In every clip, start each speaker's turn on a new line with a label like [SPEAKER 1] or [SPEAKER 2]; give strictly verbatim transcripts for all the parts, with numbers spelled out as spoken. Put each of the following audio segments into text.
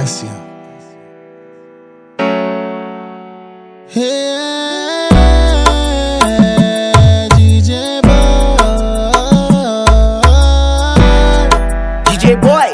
[SPEAKER 1] assim, ó. Yeah, D J Boy,
[SPEAKER 2] D J Boy,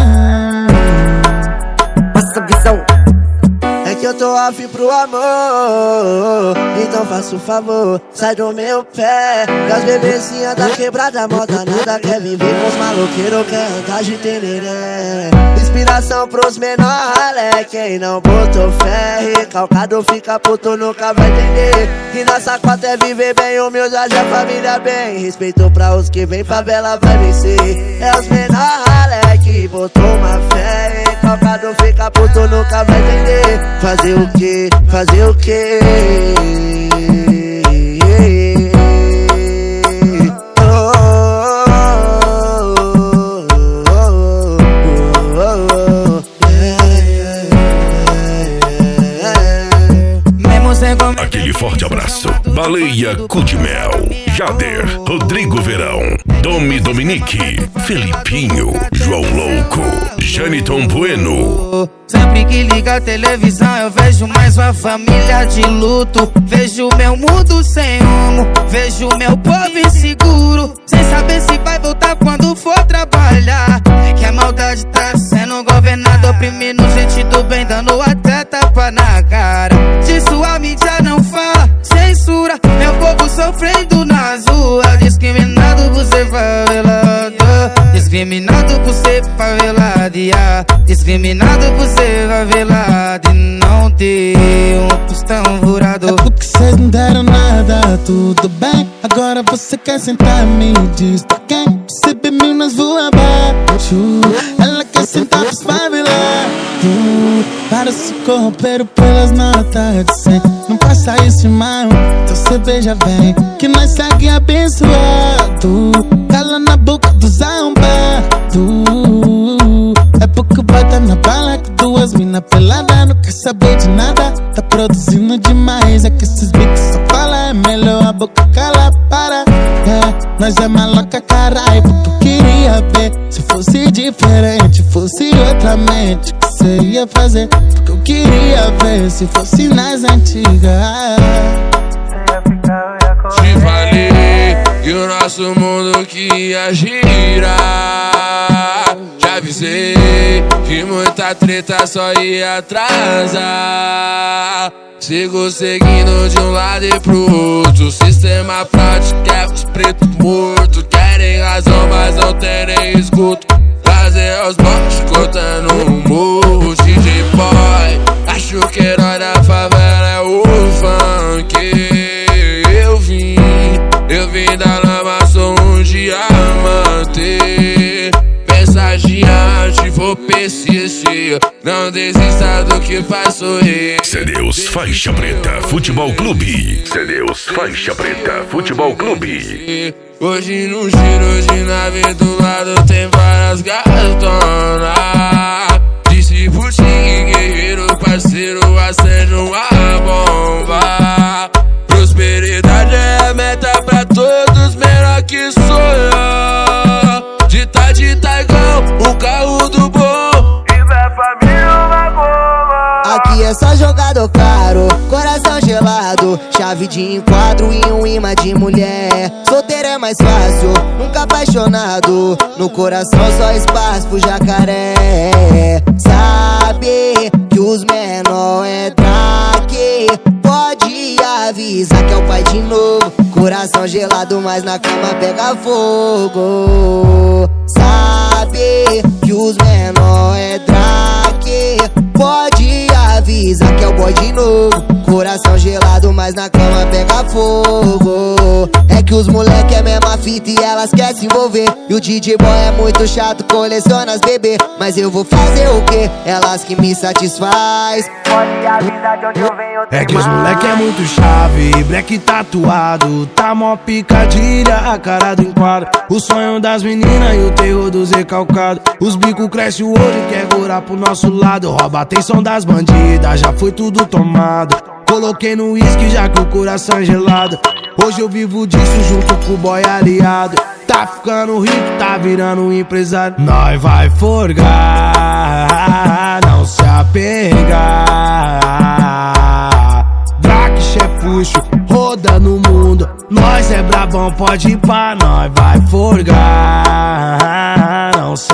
[SPEAKER 2] passa a visão.
[SPEAKER 3] É que eu tô afim pro amor, então faça o favor, sai do meu pé. E as bebezinhas da quebrada, moda nada, quer viver com os maloqueiros, quer andar de tereré. Inspiração pros menor ralé, quem não botou fé, recalcado fica puto, nunca vai entender. Que nossa cota é viver bem, humilde, a família bem. Respeito pra os que vem, favela vai vencer. É os menor ralé que botou uma fé, recalcado fica puto, nunca vai entender. Fazer o que? Fazer o que?
[SPEAKER 4] Aquele forte abraço. Baleia Cu de Mel, Jader, Rodrigo Verão, Domi Dominique, Felipinho, João Louco, Janiton Bueno.
[SPEAKER 5] Sempre que liga a televisão eu vejo mais uma família de luto. Vejo meu mundo sem rumo, vejo meu povo inseguro, sem saber se vai voltar quando for trabalhar. É que a maldade tá sendo governada, oprimindo gente do bem, dando até tapa na cara. Disso a mídia não fala, censura meu povo sofrendo nas ruas. Discriminado por ser favelado, discriminado por ser favelado, yeah. Discriminado por ser favelado e não ter um tostão furado.
[SPEAKER 1] É porque cês não deram nada, tudo bem. Agora você quer sentar, me diz pra quem? Percebe minas voam abaixo, ela quer sentar pros favelados. Para se corromper pelas notas de cem. Não faça isso, irmão, então cê beija bem, que nós segue abençoado. Cala na boca dos arrombados. É porque bota na bala que duas mina pelada não quer saber de nada. Tá produzindo demais, é que esses bicos só falam. É melhor a boca cala, para. É, nós é maloca, carai, porque eu queria ver. Se fosse diferente, fosse outra mente, que cê ia fazer? Porque eu queria ver, se fosse nas antigas.
[SPEAKER 6] Te falei que o nosso mundo que ia girar. Já avisei que muita treta só ia atrasar. Sigo seguindo de um lado e pro outro. Sistema prático é os pretos mortos. Querem razão, mas não tem nem escuto. Fazer os bots cortando um morro. D J Boy, acho que herói da favela é o funk. Eu vim, eu vim da lama, sou um diamante. Pensagiante, vou persistir. Não desista do que faz sorrir.
[SPEAKER 4] Cedeus Faixa Preta Futebol Clube. Cedeus Faixa Preta Futebol Clube.
[SPEAKER 6] Hoje no giro de nave do lado tem várias gatonas. Disse Putin, guerreiro, parceiro, acende uma bomba. Prosperidade é a meta pra todos, menor que sonhar. De tá de tá igual o carro do bom. E vai família uma bomba.
[SPEAKER 3] Aqui é só jogador caro, coração gelado, chave de enquadro e um imã de mulher. Solteiro é mais fácil, nunca apaixonado, no coração só espaço pro jacaré. Sabe que os menor é traque, pode avisar que é o pai de novo. Coração gelado, mas na cama pega fogo. Sabe que os menor é traque, pode avisar que é o boy de novo. Coração gelado, mas na cama pega fogo. É que os moleque é mesma fita e elas querem se envolver. E o D J Boy é muito chato, coleciona as bebê. Mas eu vou fazer o quê? Elas que me satisfaz.
[SPEAKER 2] Pode avisar de onde eu venho.
[SPEAKER 7] É que os moleque é muito chave, black tatuado, tá mó picadilha, a cara do enquadro. O sonho das meninas e o terror dos recalcados. Os bicos crescem o olho e quer gorar pro nosso lado. Rouba a atenção das bandidas, já foi tudo tomado. Coloquei no uísque já que o coração é gelado. Hoje eu vivo disso junto com o boy aliado. Tá ficando rico, tá virando um empresário. Nós vai forgar, não se apegar. Draque, chefuxo, roda no mundo. Nós é brabão, pode ir pra nós, vai forgar. Não se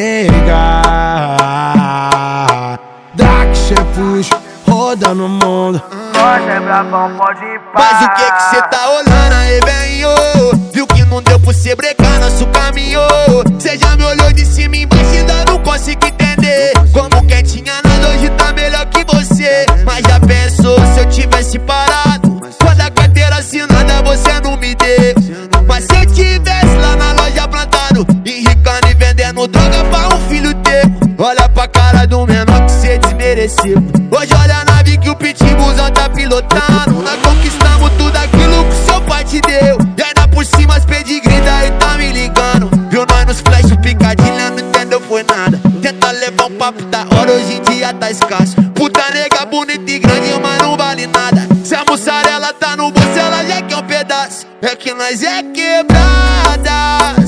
[SPEAKER 7] apegar. Draque, chefuxo, roda no mundo.
[SPEAKER 2] Nós é brabão, pode ir pra.
[SPEAKER 3] Mas o que que cê tá olhando aí, velho? Viu que não deu pra cê brecar nosso caminho. Cê já me olhou de cima e embaixo e ainda não consigo entender. Como quem tinha nada hoje tá melhor que você. Mas já pensou se eu tivesse parado? Quando a carteira assinada você não me deu. Mas se eu tivesse lá na loja plantado, enricando e vendendo droga pra um filho teu. Olha pra cara do menor que cê desmereceu. Hoje olha a nave que o pitbullzão tá pilotando. Nós conquistamos tudo aquilo que seu pai te deu. E ainda por cima as pedigree daí tá me ligando. Viu nós nos flash picadilha, não entendeu foi nada. Tenta levar um papo da hora, hoje em dia tá escasso. Puta nega bonita e grande, mas não vale nada. Se a mussarela tá no bolso, ela já quer um pedaço. É que nós é quebrada.